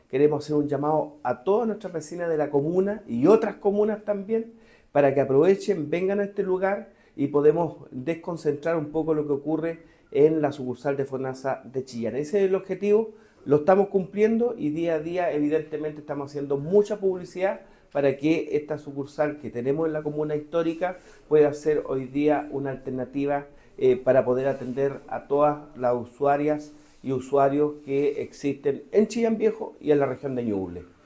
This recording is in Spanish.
queremos hacer un llamado a todas nuestras vecinas de la comuna y otras comunas también para que aprovechen, vengan a este lugar y podemos desconcentrar un poco lo que ocurre en la sucursal de FONASA de Chillán. Ese es el objetivo, lo estamos cumpliendo y día a día evidentemente estamos haciendo mucha publicidad para que esta sucursal que tenemos en la comuna histórica pueda ser hoy día una alternativa para poder atender a todas las usuarias y usuarios que existen en Chillán Viejo y en la región de Ñuble.